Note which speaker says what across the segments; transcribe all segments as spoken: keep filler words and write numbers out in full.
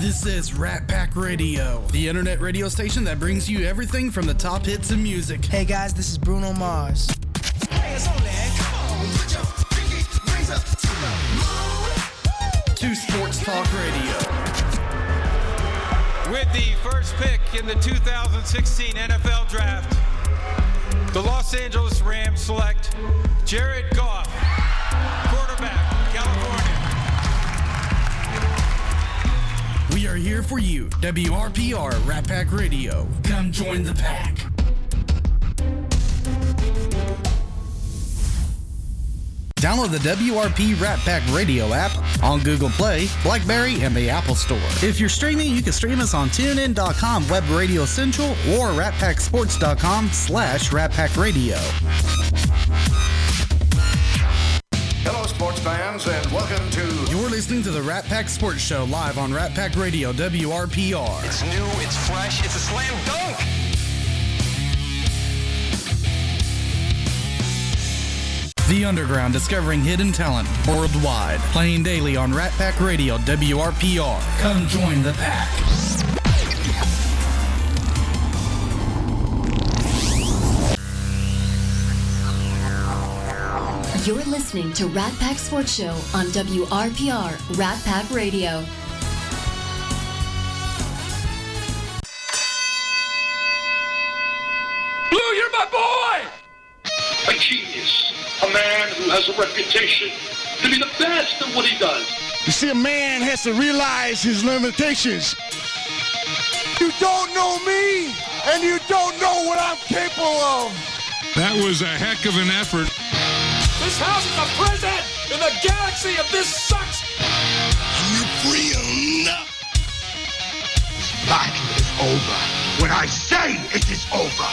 Speaker 1: This is Rat Pack Radio, the internet radio station that brings you everything from the top hits in music.
Speaker 2: Hey guys, this is Bruno Mars.
Speaker 3: Hey, it's only, come on, put your pinky rings up to the moon.
Speaker 1: To Sports Talk Radio.
Speaker 4: With the first pick in the two thousand sixteen N F L Draft, the Los Angeles Rams select Jared Goff, quarterback, California.
Speaker 1: We are here for you, W R P R Rat Pack Radio. Come join the pack. Download the W R P Rat Pack Radio app on Google Play, BlackBerry, and the Apple Store. If you're streaming, you can stream us on TuneIn dot com, Web Radio Central, or rat pack sports dot com slash Rat Pack Radio.
Speaker 5: Hello, sports fans, and welcome to...
Speaker 1: You're listening to the Rat Pack Sports Show live on Rat Pack Radio, W R P R.
Speaker 6: It's new, it's fresh, it's a slam dunk!
Speaker 1: The Underground, discovering hidden talent worldwide. Playing daily on Rat Pack Radio, W R P R. Come join the pack.
Speaker 7: You're listening to Rat Pack Sports Show on W R P R Rat Pack Radio.
Speaker 8: Blue, you're my boy! A genius. A man who has a reputation to be the best at what he does.
Speaker 9: You see, a man has to realize his limitations. You don't know me, and you don't know what I'm capable of.
Speaker 10: That was a heck of an effort.
Speaker 8: This house is a prison in the galaxy of this sucks.
Speaker 9: You free enough.
Speaker 11: This battle is over when I say it is over.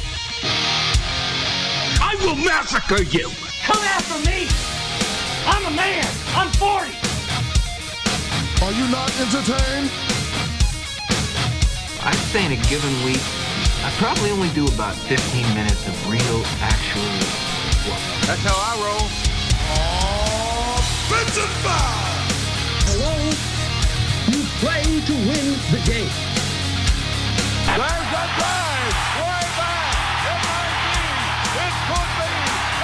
Speaker 11: I will massacre you.
Speaker 8: Come after me. I'm a man. I'm forty.
Speaker 9: Are you not entertained?
Speaker 12: I'd say in a given week, I probably only do about fifteen minutes of real, actual work.
Speaker 11: That's how I roll.
Speaker 9: Offensive foul!
Speaker 11: Hello? You play to win the game.
Speaker 9: There's a drive! Way back! It might be! It could be!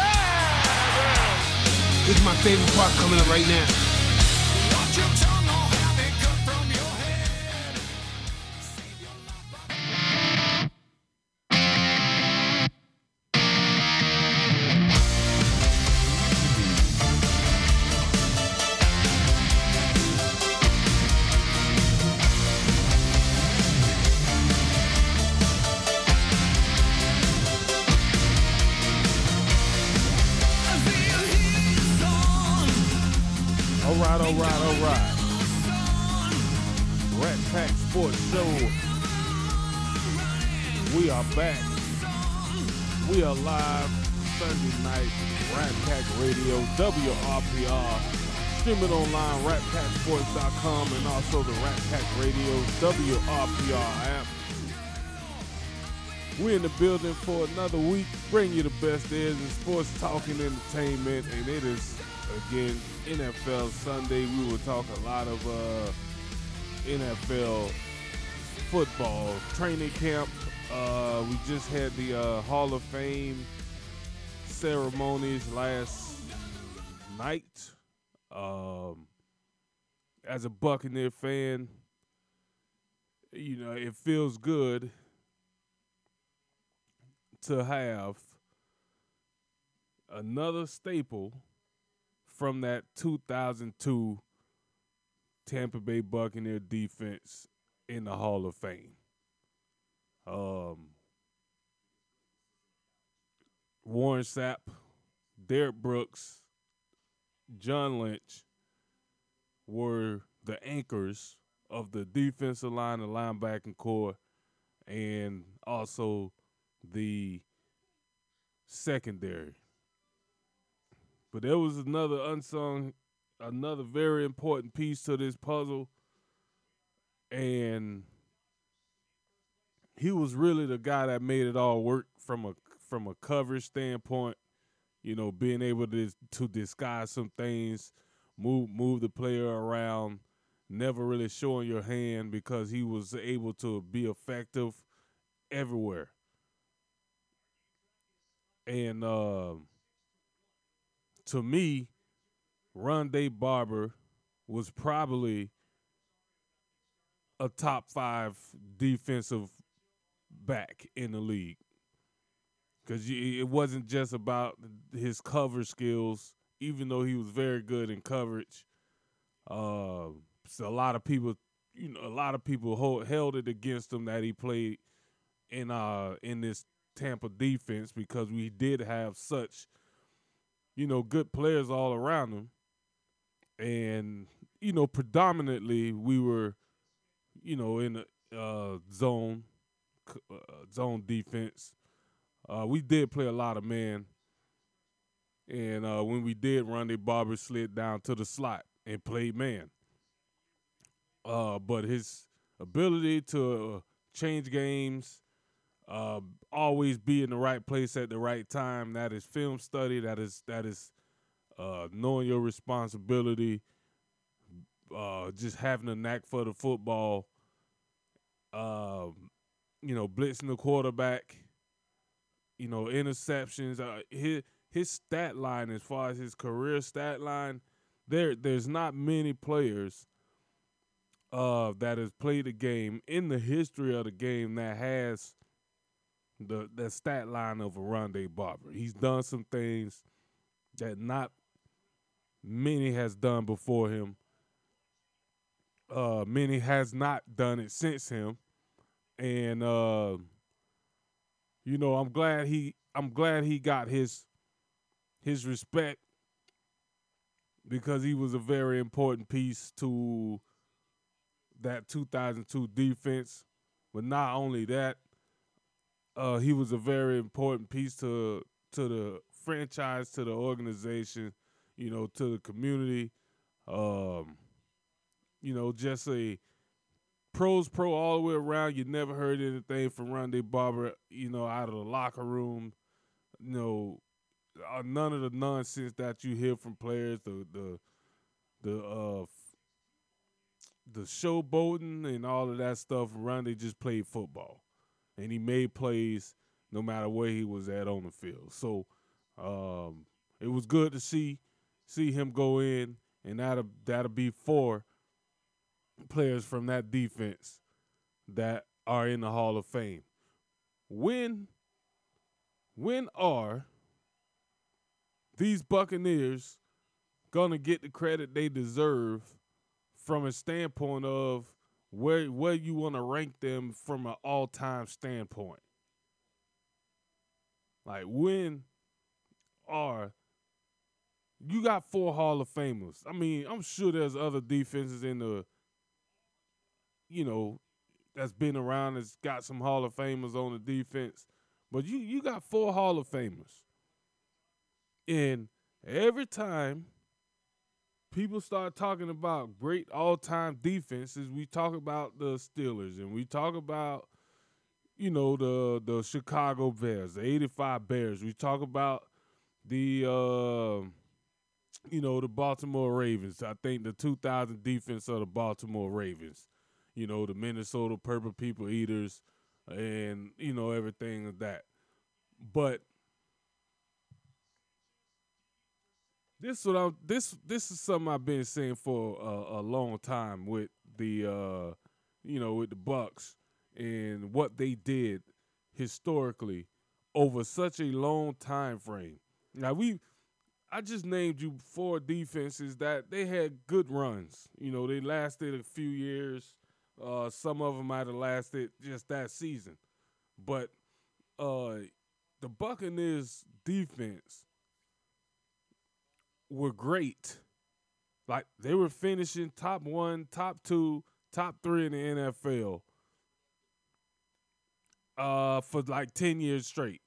Speaker 9: Yeah!
Speaker 13: This is my favorite part coming up right now.
Speaker 3: Watch your tongue or have it cut from your head.
Speaker 14: All right, all right, all right. Rat Pack Sports Show. We are back. We are live Sunday night. Rat Pack Radio, W R P R. Stream it online, rat pack sports dot com, and also the Rat Pack Radio W R P R app. We're in the building for another week. Bring you the best there is in sports, talk, and entertainment, and it is again N F L Sunday. We will talk a lot of uh, N F L football training camp. Uh, we just had the uh, Hall of Fame ceremonies last night. Um, as a Buccaneer fan, you know, it feels good to have another staple from that two thousand two Tampa Bay Buccaneer defense in the Hall of Fame. Um, Warren Sapp, Derek Brooks, John Lynch were the anchors of the defensive line, the linebacking core, and also the secondary. But there was another unsung, another very important piece to this puzzle, and he was really the guy that made it all work from a from a coverage standpoint. You know, being able to to disguise some things, move move the player around, never really showing your hand because he was able to be effective everywhere. And uh, to me, Rondé Barber was probably a top five defensive back in the league. Because it wasn't just about his cover skills, even though he was very good in coverage. Uh, so a lot of people, you know, a lot of people hold, held it against him that he played in uh in this Tampa defense because we did have such, you know, good players all around him, and you know, predominantly we were, you know, in the uh, zone uh, zone defense. Uh, we did play a lot of man, and uh, when we did, Rondé Barber slid down to the slot and played man. Uh, but his ability to uh, change games, uh, always be in the right place at the right time, that is film study, that is that is uh, knowing your responsibility, uh, just having a knack for the football, uh, you know, blitzing the quarterback, you know, interceptions. Uh, his, his stat line, as far as his career stat line, there there's not many players uh, that has played the game in the history of the game that has the the stat line of a Rondé Barber. He's done some things that not many has done before him. Uh, many has not done it since him, and uh, you know, I'm glad he I'm glad he got his his respect because he was a very important piece to that two thousand two defense. But not only that, uh, he was a very important piece to to the franchise, to the organization, you know, to the community. Um, you know, just a pros pro all the way around. You never heard anything from Rondé Barber, you know, out of the locker room. You know, uh, none of the nonsense that you hear from players, the the the uh the showboating and all of that stuff. Rondé just played football, and he made plays no matter where he was at on the field. So um, it was good to see see him go in, and that'll that'll be four players from that defense that are in the Hall of Fame. When when are these Buccaneers gonna get the credit they deserve from a standpoint of where where you want to rank them from an all-time standpoint? Like, when are you got four Hall of Famers? I mean, I'm sure there's other defenses in the, you know, that's been around, that's got some Hall of Famers on the defense, but you you got four Hall of Famers. And every time people start talking about great all-time defenses, we talk about the Steelers, and we talk about, you know, the the Chicago Bears, the eighty-five Bears. We talk about the, uh, you know, the Baltimore Ravens. I think the two thousand defense of the Baltimore Ravens. You know, the Minnesota Purple People Eaters, and, you know, everything of that. But this what I this this is something I've been saying for a, a long time with the uh, you know, with the Bucs and what they did historically over such a long time frame. Now we, I just named you four defenses that they had good runs. You know, they lasted a few years. Uh, some of them might have lasted just that season, but uh, the Buccaneers defense were great. Like, they were finishing top one, top two, top three in the N F L uh, for like ten years straight.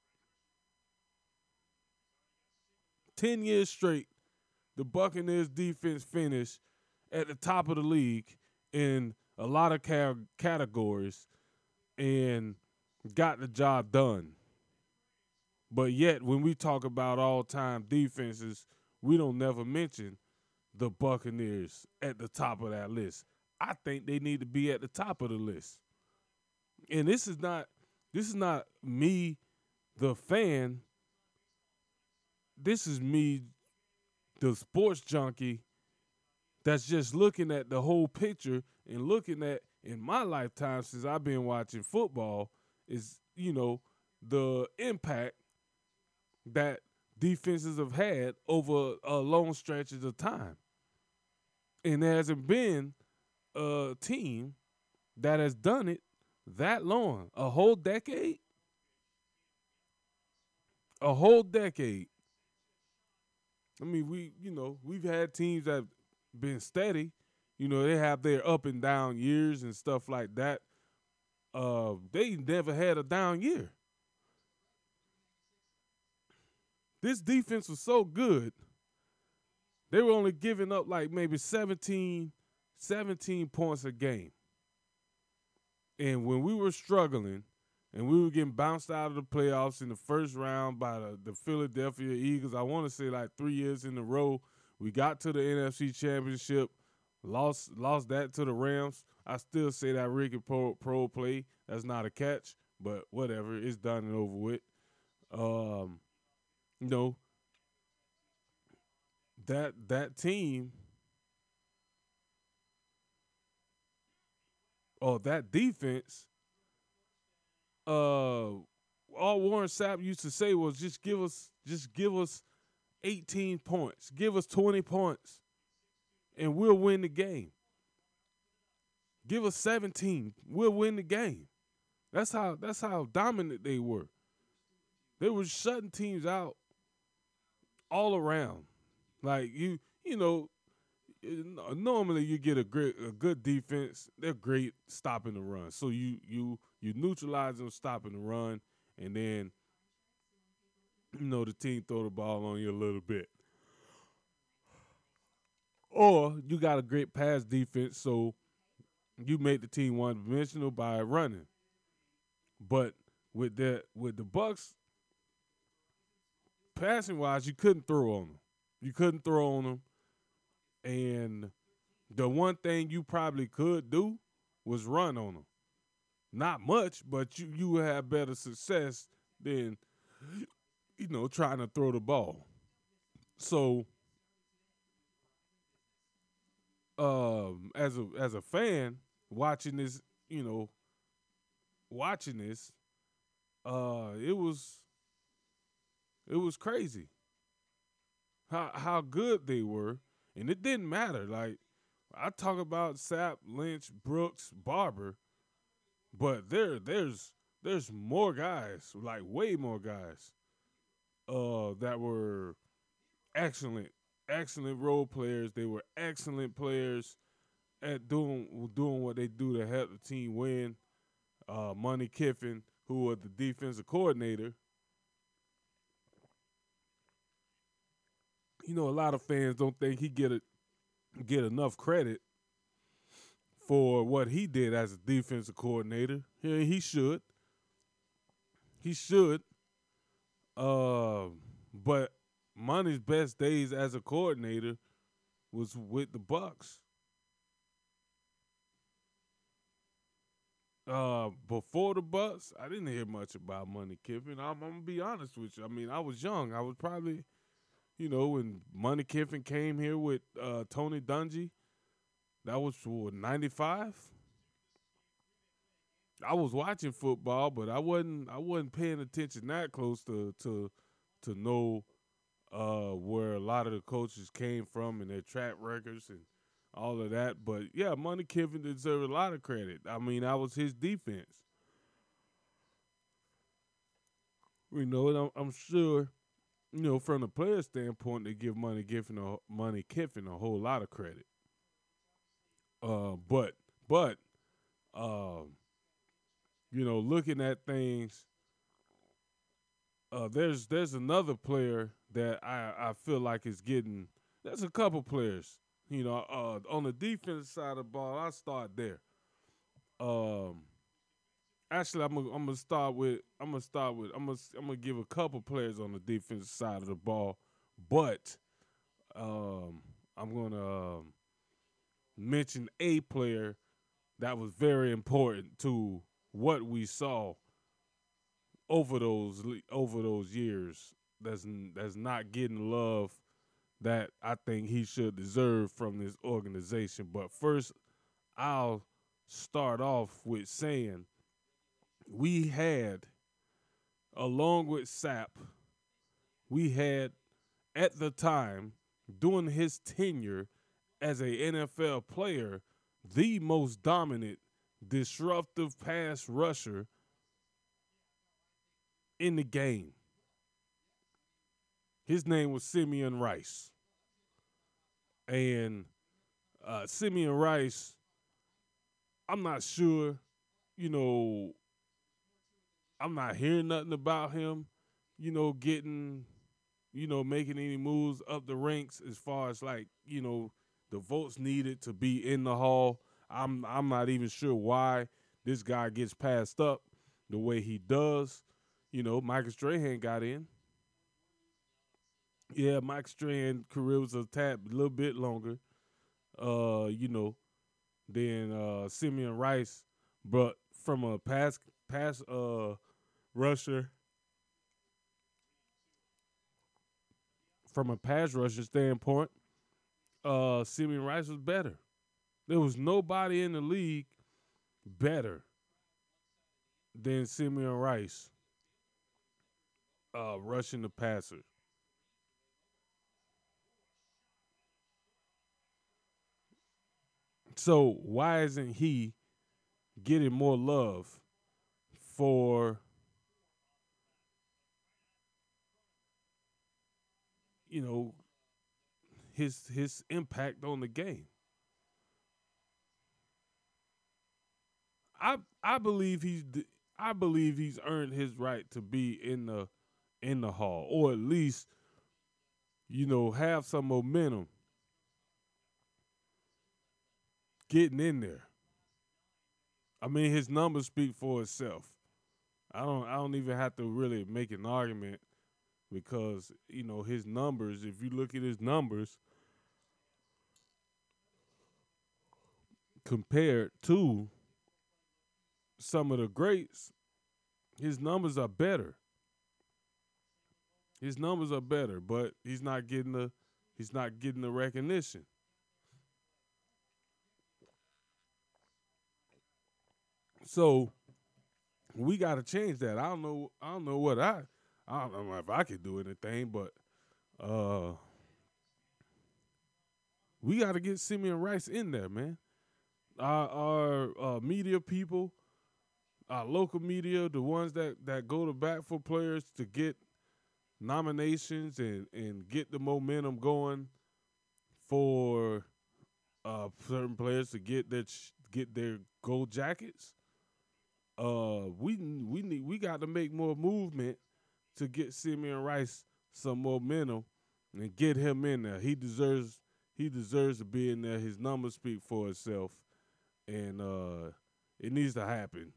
Speaker 14: ten years straight, the Buccaneers defense finished at the top of the league in a lot of ca- categories and got the job done. But yet, when we talk about all-time defenses, we don't never mention the Buccaneers at the top of that list. I think they need to be at the top of the list. And this is not this is not me, the fan. This is me, the sports junkie, that's just looking at the whole picture and looking at, in my lifetime since I've been watching football, is, you know, the impact that defenses have had over a long stretches of time. And there hasn't been a team that has done it that long, a whole decade. A whole decade. I mean, we, you know, we've had teams that have been steady. You know, they have their up and down years and stuff like that. Uh, they never had a down year. This defense was so good, they were only giving up like maybe seventeen, seventeen points a game. And when we were struggling and we were getting bounced out of the playoffs in the first round by the, the Philadelphia Eagles, I want to say like three years in a row, we got to the N F C Championship, lost lost that to the Rams. I still say that Ricky Pro, pro play, that's not a catch, but whatever, it's done and over with. Um, you know, that that team, or that defense, uh, all Warren Sapp used to say was just give us, just give us eighteen points, give us twenty points, and we'll win the game. Give us seventeen, we'll win the game. That's how that's how dominant they were. They were shutting teams out all around. Like you, you know, normally you get a great, a good defense. They're great stopping the run. So you you you neutralize them stopping the run, and then you know the team throw the ball on you a little bit. Or you got a great pass defense, so you make the team one-dimensional by running. But with that, with the Bucks, passing wise, you couldn't throw on them. You couldn't throw on them. And the one thing you probably could do was run on them. Not much, but you you would have better success than, you know, trying to throw the ball. So, um, as a as a fan watching this, you know, watching this, uh, it was it was crazy how how good they were, and it didn't matter. Like I talk about Sapp, Lynch, Brooks, Barber, but there there's there's more guys, like way more guys, uh, that were excellent, excellent role players. They were excellent players at doing doing what they do to help the team win. Uh, Money Kiffin, who was the defensive coordinator. You know, a lot of fans don't think he get a, get enough credit for what he did as a defensive coordinator. Yeah, he should. He should. Uh, but Money's best days as a coordinator was with the Bucks. Uh, before the Bucks, I didn't hear much about Money Kiffin. I'm, I'm gonna be honest with you. I mean, I was young. I was probably, you know, when Money Kiffin came here with uh, Tony Dungy. That was for ninety-five. I was watching football, but I wasn't. I wasn't paying attention that close to to to know uh, where a lot of the coaches came from and their track records and all of that. But, yeah, Money Kiffin deserved a lot of credit. I mean, that was his defense. You know, and I'm, I'm sure, you know, from the player standpoint, they give Money Kiffin a, Money Kiffin a whole lot of credit. Uh, but, but, um, you know, looking at things, uh, there's there's another player that I, I feel like is getting – there's a couple players. You know, uh, on the defensive side of the ball, I'll start there. Um, actually, I'm gonna I'm gonna start with I'm gonna start with I'm gonna I'm gonna give a couple players on the defensive side of the ball, but um, I'm gonna um, mention a player that was very important to what we saw over those over those years. That's that's not getting love that I think he should deserve from this organization. But first, I'll start off with saying we had, along with Sapp, we had at the time, during his tenure as a N F L player, the most dominant, disruptive pass rusher in the game. His name was Simeon Rice. And uh, Simeon Rice, I'm not sure, you know, I'm not hearing nothing about him, you know, getting, you know, making any moves up the ranks as far as like, you know, the votes needed to be in the hall. I'm I'm not even sure why this guy gets passed up the way he does. You know, Michael Strahan got in. Yeah, Mike Strahan's career was a tad, a little bit longer, uh, you know, than uh, Simeon Rice. But from a pass pass uh, rusher, from a pass rusher standpoint, uh, Simeon Rice was better. There was nobody in the league better than Simeon Rice uh, rushing the passer. So why isn't he getting more love for, you know, his his impact on the game? I I believe he's I believe he's earned his right to be in the in the hall, or at least, you know, have some momentum getting in there. I mean, his numbers speak for itself. I don't I don't even have to really make an argument because, you know, his numbers, if you look at his numbers compared to some of the greats, his numbers are better. His numbers are better, but he's not getting the he's not getting the recognition. So we got to change that. I don't know. I don't know what I. I don't know if I could do anything, but uh, we got to get Simeon Rice in there, man. Our, our uh, media people, our local media, the ones that, that go to bat for players to get nominations and, and get the momentum going for uh, certain players to get their get their gold jackets. Uh, we we need we got to make more movement to get Simeon Rice some momentum and get him in there. He deserves he deserves to be in there. His numbers speak for itself, and uh, it needs to happen.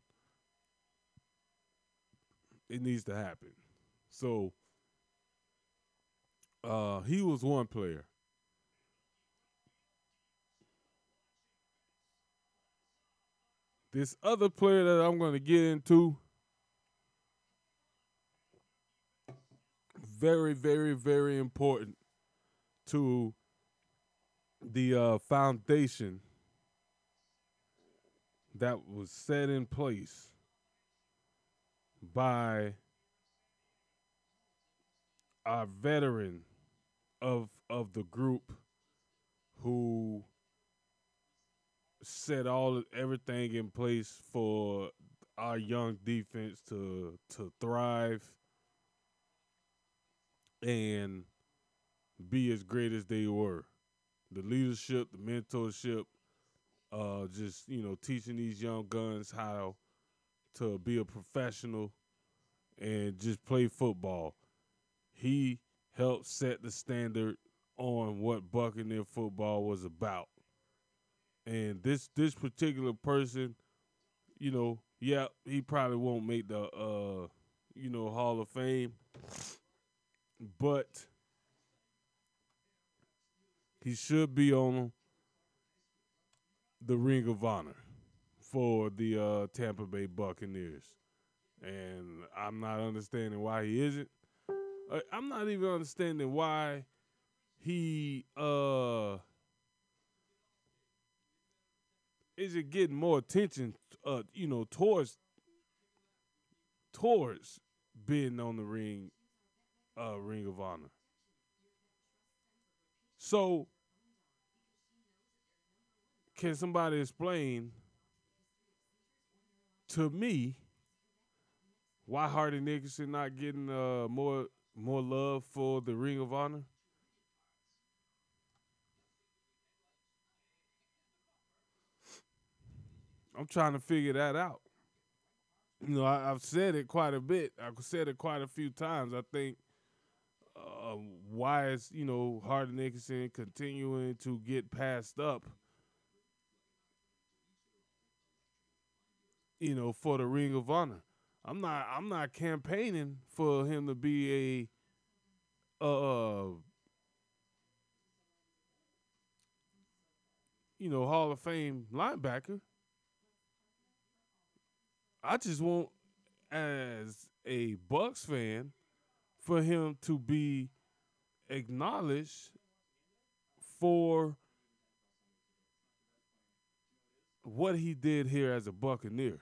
Speaker 14: It needs to happen. So uh, he was one player. This other player that I'm going to get into, very, very, very important to the uh, foundation that was set in place by our veteran of of the group who set all everything in place for our young defense to to thrive and be as great as they were. The leadership, the mentorship, uh, just, you know, teaching these young guns how to be a professional and just play football. He helped set the standard on what Buccaneer football was about. And this this particular person, you know, yeah, he probably won't make the, uh, you know, Hall of Fame, but he should be on the Ring of Honor for the uh, Tampa Bay Buccaneers. And I'm not understanding why he isn't. Uh, I'm not even understanding why he uh, isn't getting more attention, uh, you know, towards towards being on the ring, uh, Ring of Honor. So, can somebody explain to me why Hardy Nickerson not getting uh, more more love for the Ring of Honor? I'm trying to figure that out. You know, I, I've said it quite a bit. I've said it quite a few times. I think uh, why is, you know, Hardy Nickerson continuing to get passed up, you know, for the Ring of Honor. I'm not I'm not campaigning for him to be a uh you know, Hall of Fame linebacker. I just want, as a Bucs fan, for him to be acknowledged for what he did here as a Buccaneer.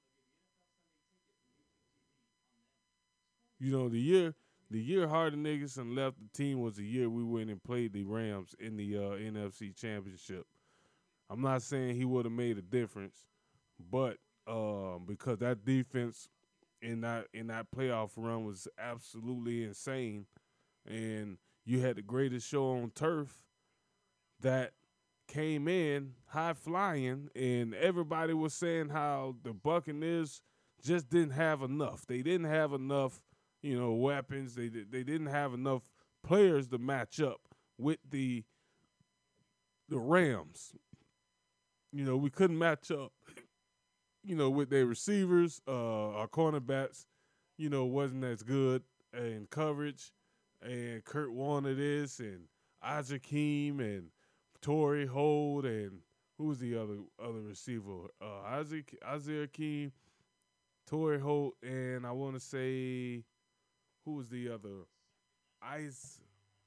Speaker 14: You know, the year the year Hardy Nickerson left the team was the year we went and played the Rams in the uh, N F C Championship. I'm not saying he would have made a difference, but um, because that defense in that in that playoff run was absolutely insane, and you had the greatest show on turf that came in high flying, and everybody was saying how the Buccaneers just didn't have enough. They didn't have enough, you know, weapons. They they didn't have enough players to match up with the the Rams. You know, we couldn't match up, you know, with their receivers. Uh, our cornerbacks, you know, wasn't as good in coverage. And Kurt Warner this, and Isaac Keem, and Torrey Holt, and who was the other other receiver? Uh, Isaac Isaiah Keem, Torrey Holt, and I want to say, who was the other? Ice.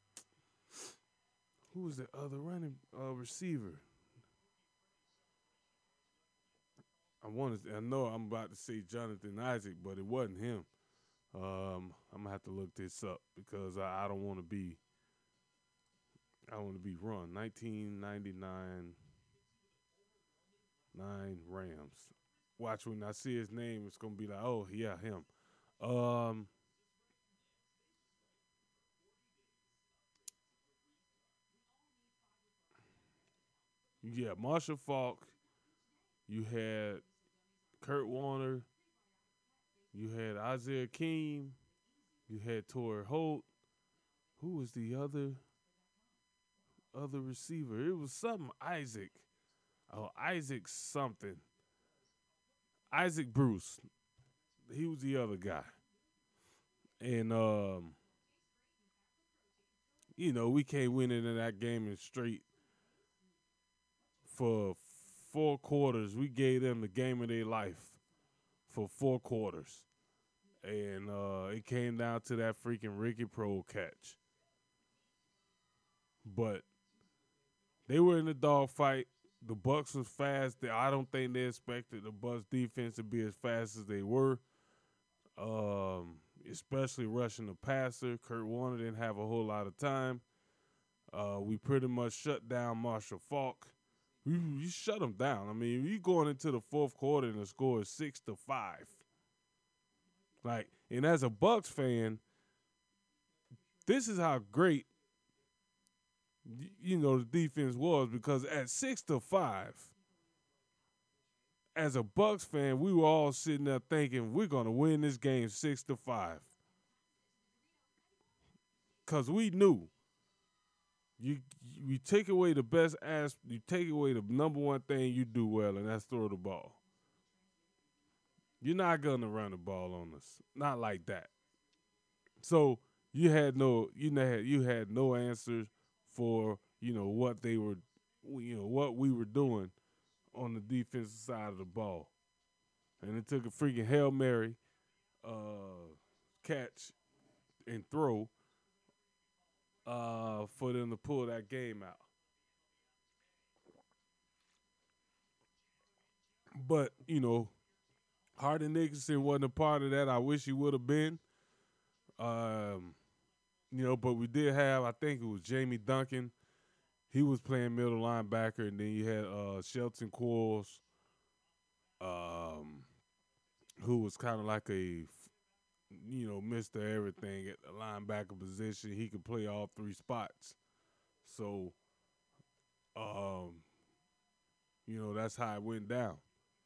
Speaker 14: Who was the other running uh, receiver? I want to. I know I'm about to say Jonathan Isaac, but it wasn't him. Um, I'm gonna have to look this up because I, I don't want to be. I want to be wrong. nineteen ninety-nine nine Rams. Watch, when I see his name, it's gonna be like, oh yeah, him. Um, yeah, Marshall Faulk. You had Kurt Warner. You had Isaiah Keem. You had Torrey Holt. Who was the other other receiver? It was something Isaac. Oh, Isaac something. Isaac Bruce. He was the other guy. And, um, you know, we came winning in that game in straight for four quarters. We gave them the game of their life for four quarters. And uh, it came down to that freaking Ricky Prohl catch. But they were in the dogfight. The Bucs was fast. I don't think they expected the Bucs defense to be as fast as they were, um, especially rushing the passer. Kurt Warner didn't have a whole lot of time. Uh, we pretty much shut down Marshall Faulk. We, we shut him down. I mean, you going into the fourth quarter and the score is six to five. Like, and as a Bucs fan, this is how great, you know, the defense was, because at six to five, as a Bucs fan, we were all sitting there thinking we're gonna win this game six to five, because we knew you you take away the best ass, you take away the number one thing you do well, and that's throw the ball. You're not gonna run the ball on us, not like that. So you had no, you had you had no answers for, you know, what they were, you know, what we were doing on the defensive side of the ball. And it took a freaking Hail Mary uh, catch and throw uh, for them to pull that game out. But, you know, Hardy Nickerson wasn't a part of that. I wish he would have been. Um, you know, but we did have, I think it was Jamie Duncan. He was playing middle linebacker, and then you had uh, Shelton Quarles, um, who was kind of like a, you know, Mister Everything at the linebacker position. He could play all three spots. So, um, you know, that's how it went down.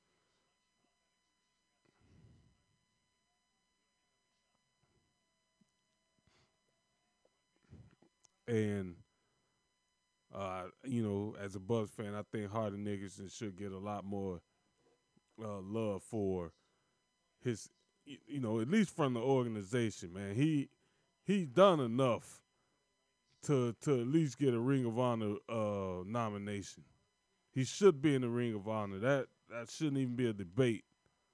Speaker 14: And, uh, you know, as a Bucs fan, I think Hardy Nickerson should get a lot more uh, love for his, you know, at least from the organization, man. He he's done enough to to at least get a Ring of Honor uh, nomination. He should be in the Ring of Honor. That that shouldn't even be a debate.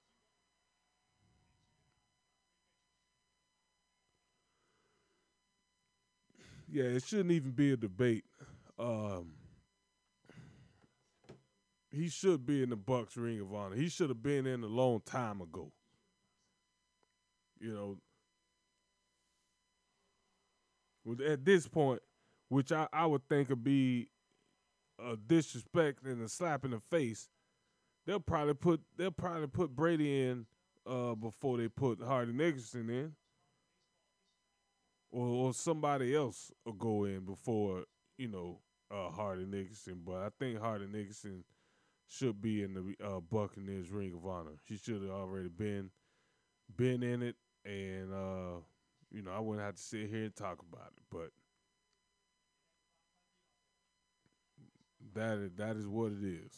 Speaker 14: Yeah, it shouldn't even be a debate. Um, he should be in the Bucs Ring of Honor. He should have been in a long time ago. You know, at this point, which I, I would think would be a disrespect and a slap in the face, they'll probably put they'll probably put Brady in uh, before they put Hardy Nickerson in. Or, or somebody else will go in before, you know, uh, Hardy Nickerson. But I think Hardy Nickerson should be in the uh, Buccaneers Ring of Honor. He should have already been been in it. And, uh, you know, I wouldn't have to sit here and talk about it. But that is, that is what it is.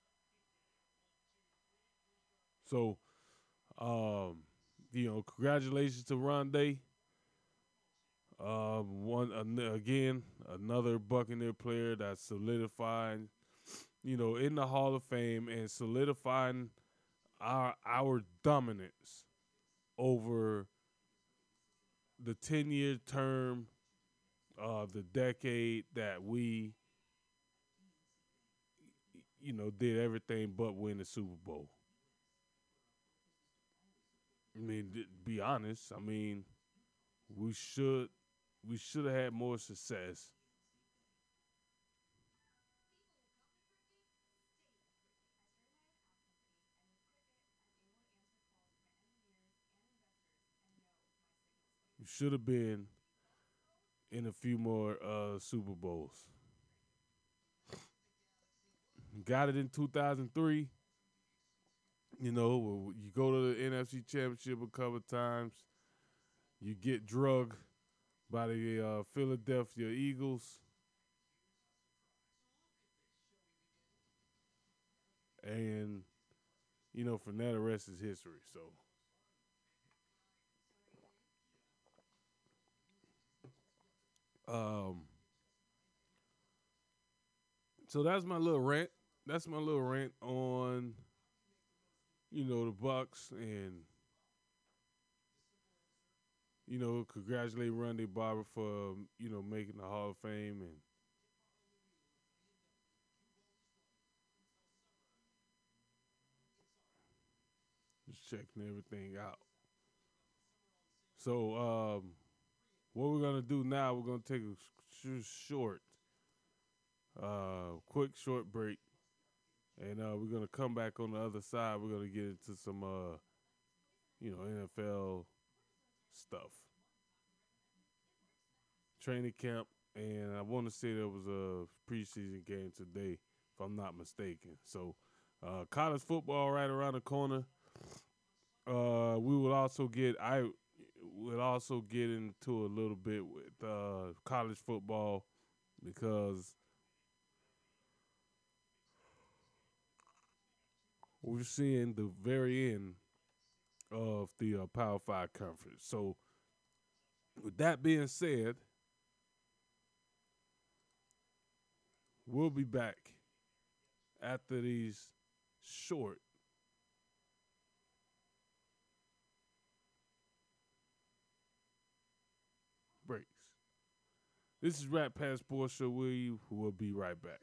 Speaker 14: So, um, you know, congratulations to Rondé. Uh, one uh, again, another Buccaneer player that's solidifying, you know, in the Hall of Fame and solidifying our our dominance over the ten-year term, uh, the decade that we, you know, did everything but win the Super Bowl. I mean, to be honest, I mean, we should. We should have had more success. We should have been in a few more uh, Super Bowls. Got it in two thousand three. You know, you go to the N F C Championship a couple of times. You get drugged by the uh, Philadelphia Eagles. And, you know, from there, the rest is history. So, um, so that's my little rant. That's my little rant on, you know, the Bucs and, you know, congratulate Rondé Barber for, you know, making the Hall of Fame and just checking everything out. So, um, what we're going to do now, we're going to take a sh- short, uh, quick short break. And uh, we're going to come back on the other side. We're going to get into some, uh, you know, N F L stuff. Training camp, and I want to say there was a preseason game today, if I'm not mistaken. So, uh, college football right around the corner. Uh, we will also get I will also get into a little bit with uh, college football because we're seeing the very end of the uh, Power Five conference. So, with that being said, we'll be back after these short. Breaks. This is Rat Pack Sports Show. We will be right back.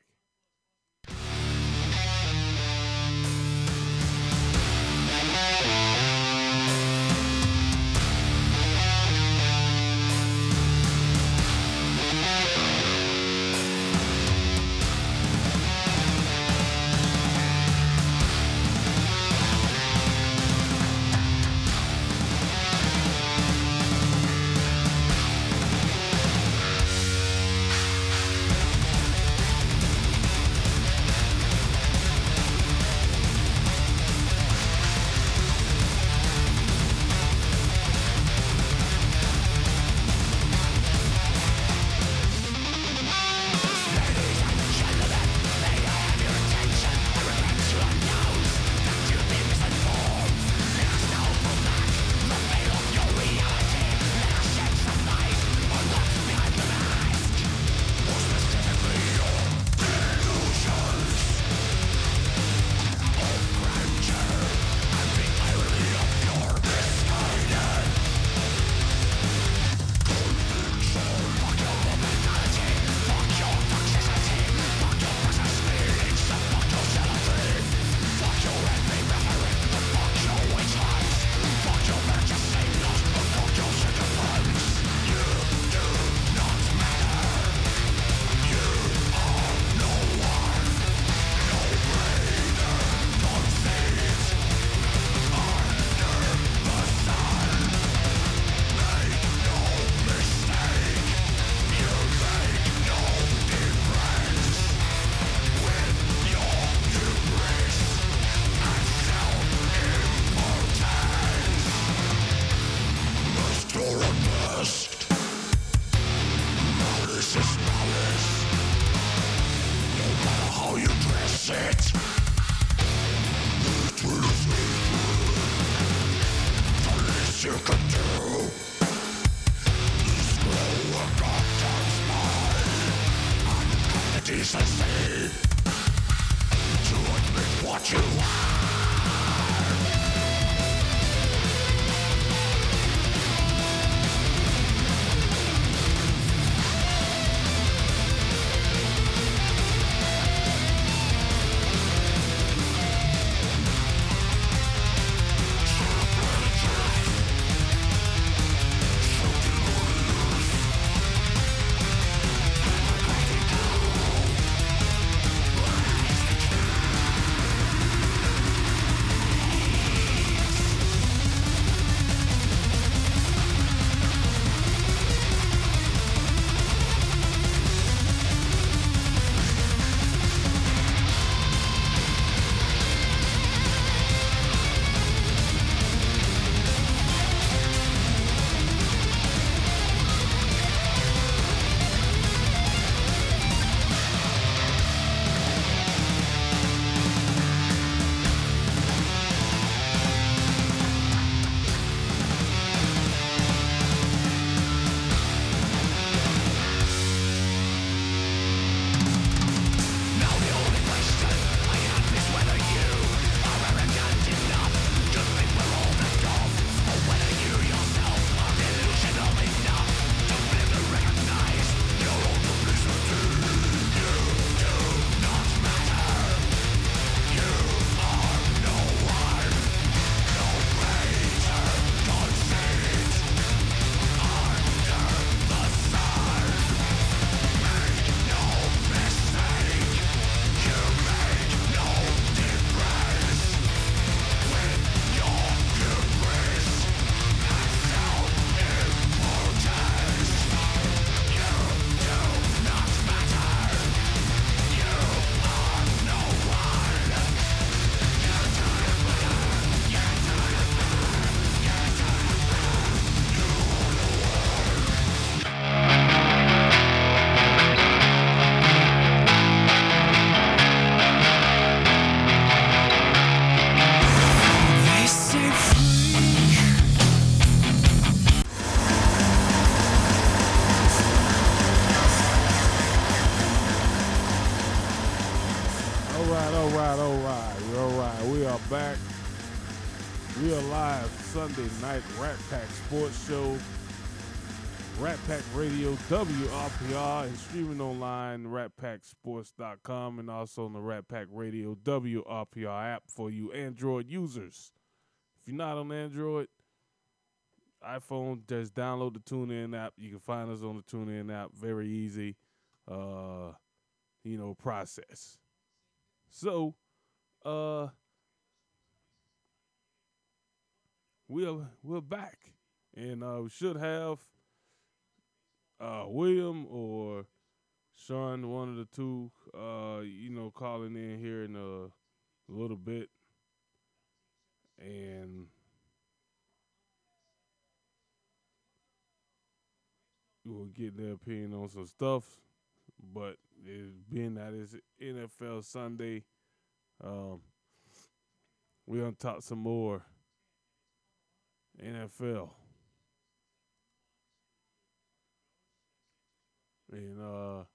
Speaker 14: live Sunday night Rat Pack Sports Show. Rat Pack Radio, W R P R, and streaming online, rat pack sports dot com, and also on the Rat Pack Radio W R P R app for you Android users. If you're not on Android, iPhone, just download the TuneIn app. You can find us on the TuneIn app. Very easy, uh, you know, process. So, uh, we're we're back, and uh, we should have uh, William or Sean, one of the two, uh, you know, calling in here in a, a little bit, and we'll get their opinion on some stuff. But it's being that it's N F L Sunday, um, we're gonna talk some more N F L. And uh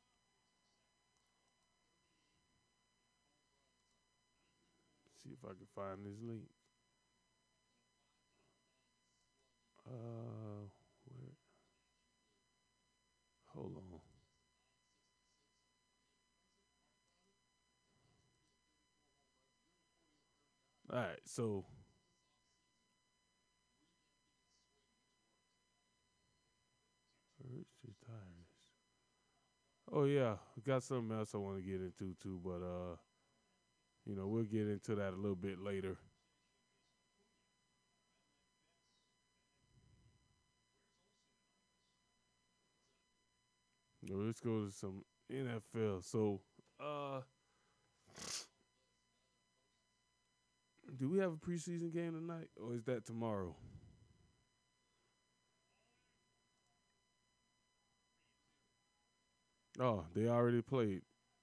Speaker 14: see if I can find this link. Uh where hold on. All right, so oh yeah, got something else I want to get into too, but uh, you know, we'll get into that a little bit later. So let's go to some N F L. So, uh, do we have a preseason game tonight, or is that tomorrow? Oh, they already played.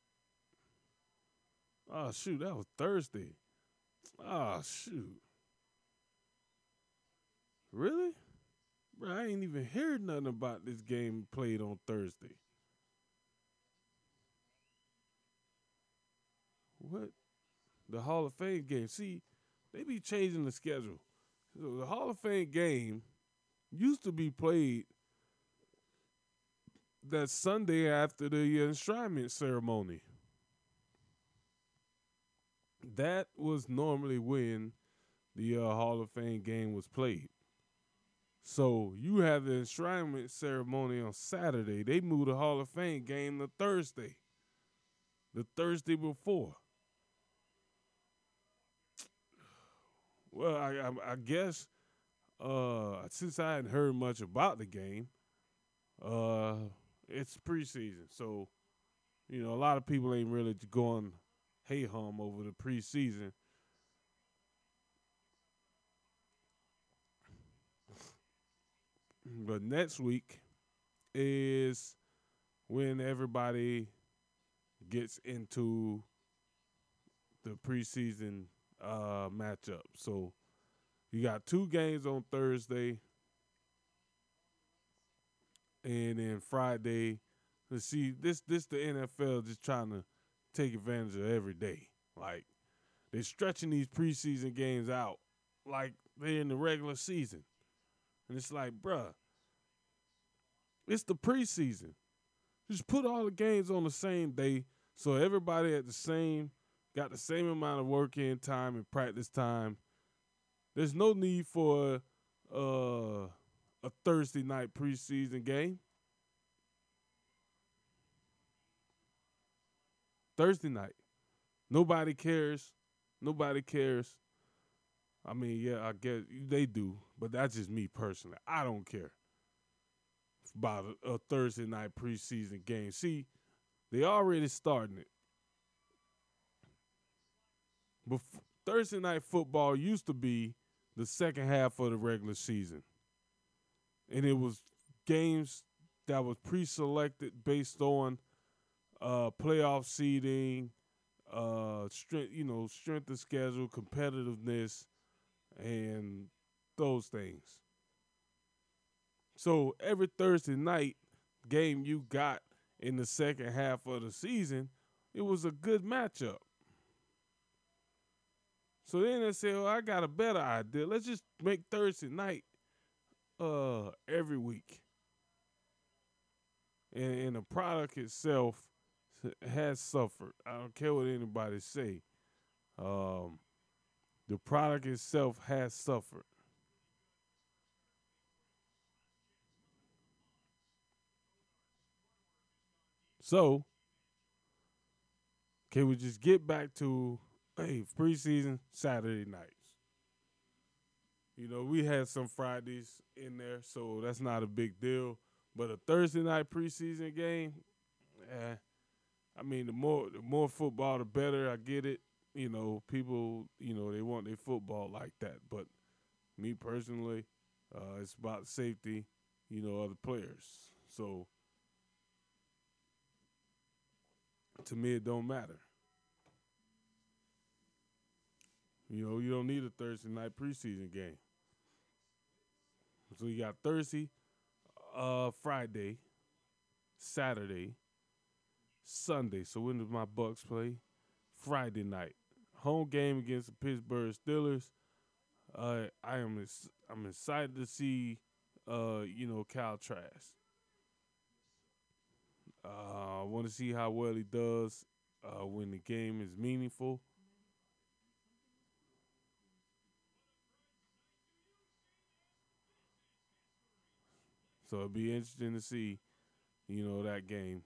Speaker 14: Oh, shoot, that was Thursday. Oh, shoot. Really? Bro, I ain't even heard nothing about this game played on Thursday. What? The Hall of Fame game. See, they be changing the schedule. So the Hall of Fame game used to be played that Sunday after the enshrinement ceremony. That was normally when the uh, Hall of Fame game was played. So you have the enshrinement ceremony on Saturday. They moved the Hall of Fame game to Thursday, the Thursday before. Well, I, I, I guess uh, since I hadn't heard much about the game, uh, it's preseason. So, you know, a lot of people ain't really going hey-hum over the preseason. But next week is when everybody gets into the preseason uh, matchup. So you got two games on Thursday, and then Friday. Let's see, this this the N F L just trying to take advantage of every day. Like, they're stretching these preseason games out like they're in the regular season. And it's like, bruh, it's the preseason. Just put all the games on the same day so everybody at the same, got the same amount of work in time and practice time. There's no need for uh, a Thursday night preseason game. Thursday night. Nobody cares. Nobody cares. I mean, yeah, I guess they do, but that's just me personally. I don't care about a, a Thursday night preseason game. See, they already starting it. But Thursday night football used to be the second half of the regular season. And it was games that was pre-selected based on uh, playoff seeding, uh, strength, you know, strength of schedule, competitiveness, and those things. So every Thursday night game you got in the second half of the season, it was a good matchup. So then they said, well, I got a better idea. Let's just make Thursday night uh, every week. And, and the product itself has suffered. I don't care what anybody say. Um, the product itself has suffered. So, can we just get back to, hey, preseason Saturday nights? You know, we had some Fridays in there, so that's not a big deal. But a Thursday night preseason game, eh, I mean, the more the more football, the better. I get it. You know, people, you know, they want their football like that. But me personally, uh, it's about safety, you know, of the players. So, to me, it don't matter. You know, you don't need a Thursday night preseason game. So you got Thursday, uh, Friday, Saturday, Sunday. So when does my Bucks play? Friday night. Home game against the Pittsburgh Steelers. Uh, I am I'm excited to see, uh, you know, Kyle Trask. Uh, I want to see how well he does uh, when the game is meaningful. So it'll be interesting to see, you know, that game,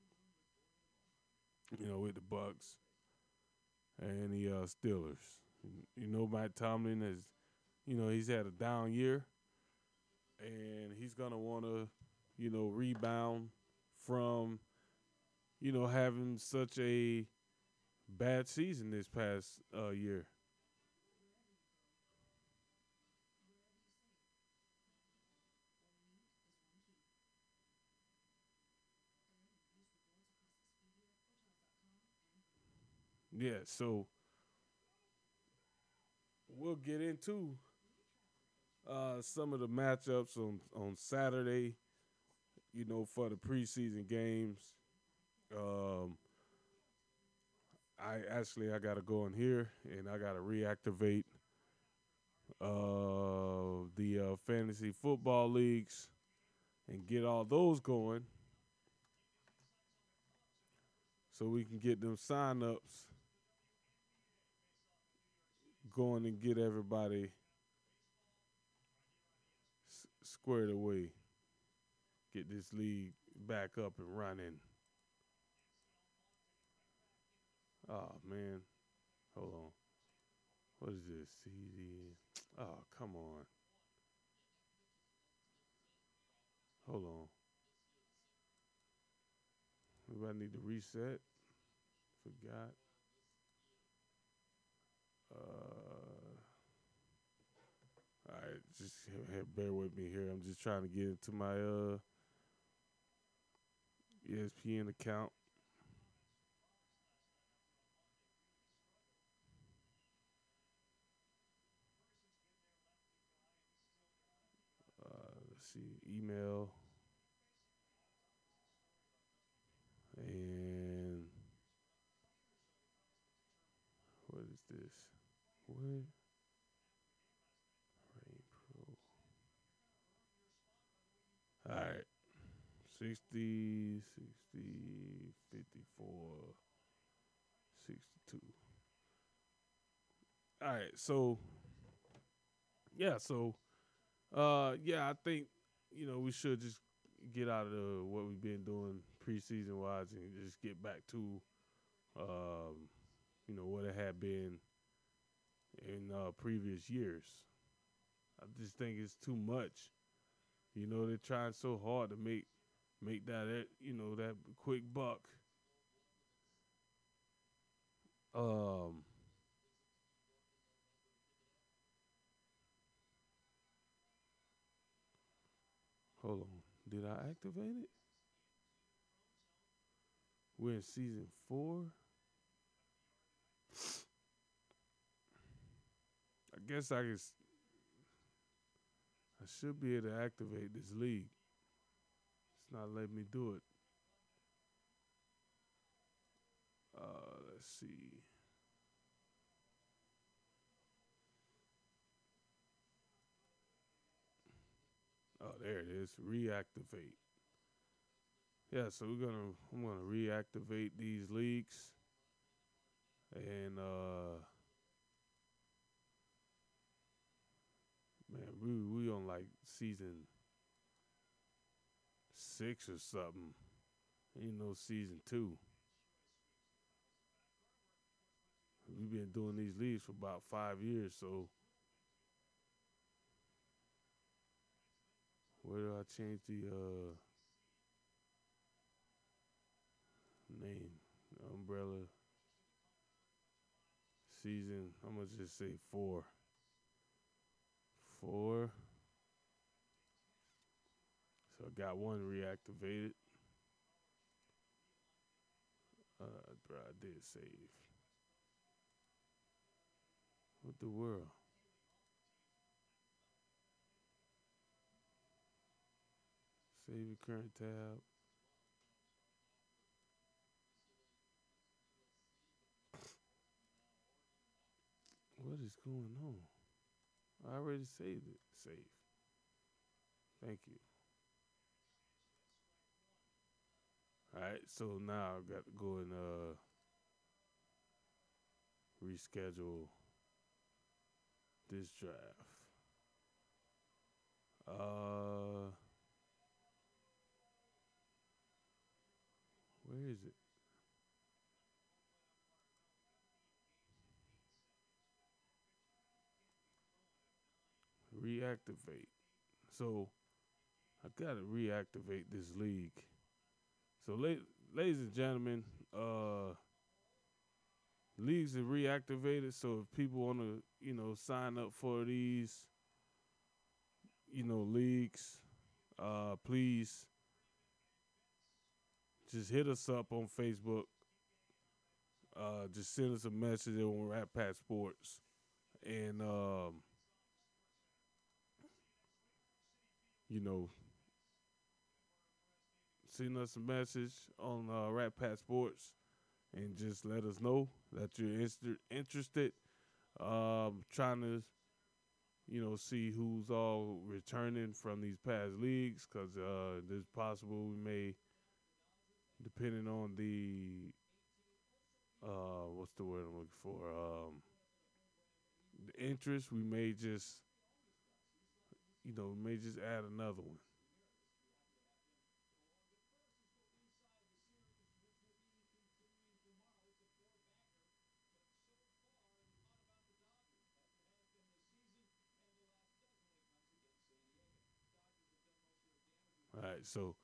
Speaker 14: you know, with the Bucks and the uh, Steelers. You know, Mike Tomlin has, you know, he's had a down year, and he's going to want to, you know, rebound from, you know, having such a bad season this past uh, year. Yeah, so we'll get into uh, some of the matchups on, on Saturday, you know, for the preseason games. Um, I actually, I got to go in here, and I got to reactivate uh, the uh, fantasy football leagues and get all those going so we can get them sign-ups going and get everybody s- squared away. Get this league back up and running. Oh, man. Hold on. What is this? C D. Oh, come on. Hold on. Maybe I need to reset. Forgot. Uh, all right, just bear with me here. I'm just trying to get into my uh, E S P N account. Uh, let's see, email. And what is this? What? Rain Pro. All right. sixty, sixty, fifty-four, sixty-two. All right. So, yeah. So, uh, yeah, I think, you know, we should just get out of the, what we've been doing preseason wise and just get back to, um, you know, what it had been in uh, previous years. I just think it's too much. You know, they're trying so hard to make make that, you know, that quick buck. Um, hold on. Did I activate it? We're in season four. I guess I can. I should be able to activate this league. It's not letting me do it. Uh, let's see. there it is. Reactivate. Yeah, so we're gonna I'm gonna reactivate these leagues. And uh man, we we on like season six or something. Ain't no season two. We've been doing these leagues for about five years, so where do I change the uh, name? The umbrella season. I'm gonna just say four. Four. So I got one reactivated. Uh, bro, I did save. What the world? Save your current tab. What is going on? I already saved it. Save. Thank you. All right, so now I've got to go and uh, reschedule this draft. Uh, where is it? Reactivate. So I gotta reactivate this league. So, la- ladies and gentlemen, uh, leagues are reactivated. So if people want to, you know, sign up for these, you know, leagues, uh, please just hit us up on Facebook. Uh, just send us a message on Rat Pack Sports, and um, you know, send us a message on uh, Rat Pack Sports, and just let us know that you're inst- interested. Um, trying to, you know, see who's all returning from these past leagues, because uh, it's possible we may, depending on the, uh, what's the word I'm looking for, um, the interest, we may just, you know, we may just add another one. All right, so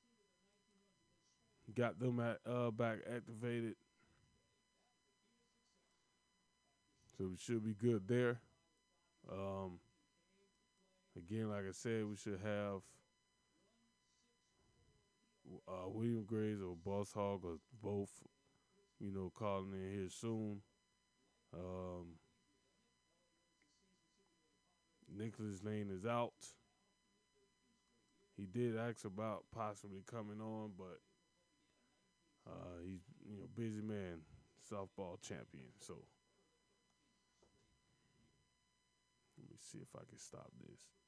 Speaker 14: got them at, uh, back activated. So we should be good there. Um, again, like I said, we should have uh, William Graves or Boss Hog or both, you know, calling in here soon. Um, Nicholas Lane is out. He did ask about possibly coming on, but uh, he's, you know, busy man, softball champion. So let me see if I can stop this.